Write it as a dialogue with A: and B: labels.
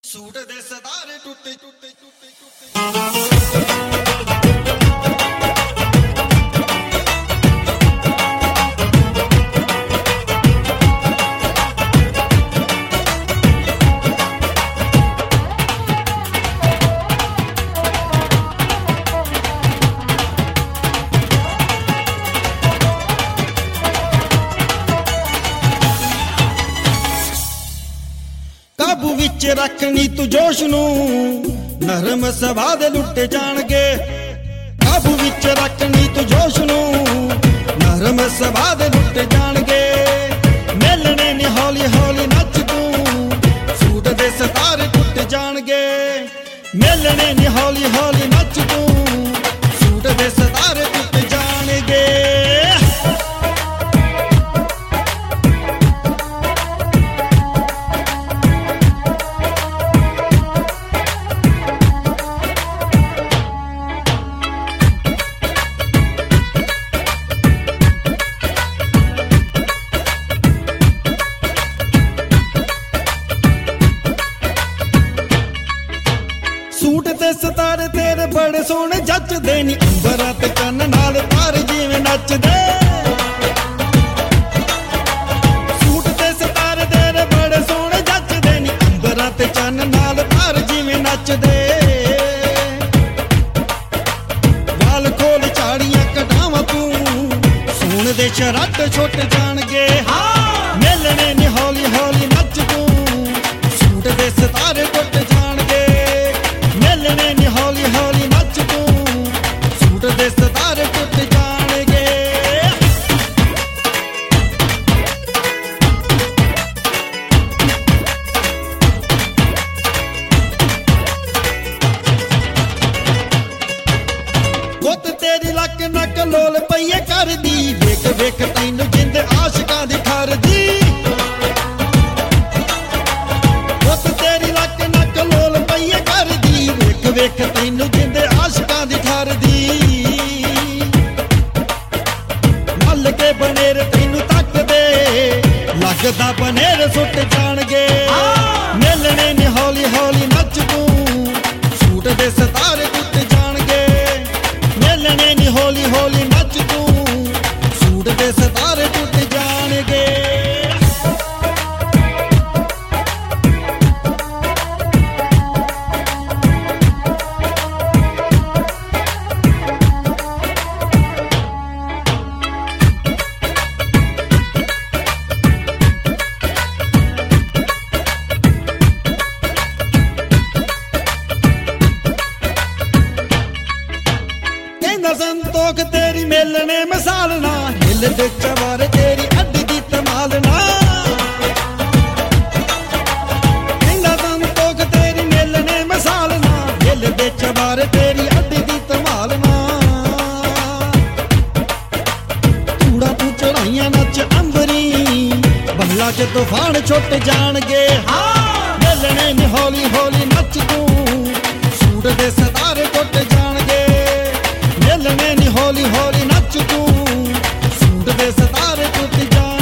A: Suit दे सतारे टूटे टूटे टूटे टूटे। काबू विच रखनी तू जोश नू नरम सभा दे लुटे जाणगे। काबू विच रखनी तू जोश नू नरम सभा दे लुटे जाणगे। मिलने नी हौली हौली नच तू सूट दे सतारे टुट जाणगे। मिलने नी हौली हौली नच तू सूट दे सतारे टुट जाणगे। सूट ते सतारे तेरे बड़े सोहने जचदे नी अंबरां ते चन्न नाल तारे जिवें नचदे। सूट ते सतारे तेरे बड़े सोहने जचदे नी अंबरां ते चन्न नाल तारे जिवें नचदे। वाल खोल झाड़ियां कटावां तू सोहणे दे शराट छुट जाणगे। मिलने नी हौली हौली नच तू सूट दे सतारे टुट जाणगे। मिलने नी हौली हौली नच तू सूट दे सतारे टुट जाणगे। गुत तेरी लक नक लोल पईए करदी वेख वेख तैनू जिंद आशिकां दी ठरदी। गुत तेरी लक नक लोल पईए करदी वेख वेख तैनू जिंद आशिकां दी ठरदी। मल के बनेर तैनू तकदे लगदा बनेर सुट जाणगे। मिलने नी हौली हौली नच तू सूट दे सतारे टुट जाणगे। मिलने नी हौली हौली नच तू सूट दे सतारे टुट जाणगे। संतोख तेरी मिलने मिसाल ना हिल दे चवारे तेरी अड्डी दी तमाल ना। संतोख तेरी मिलने मिसाल ना हिल दे चवारे तेरी अड्डी दी तमाल ना। तूड़ा तू चढ़ाइयां नच अंबरी बहला च तूफान छुट जाणगे। मिलने नी हौली हौली नच तू सूट दे सतारे टुट जाणगे। मिलने नी हौली हौली नच तू सूट दे सतारे टुट जा।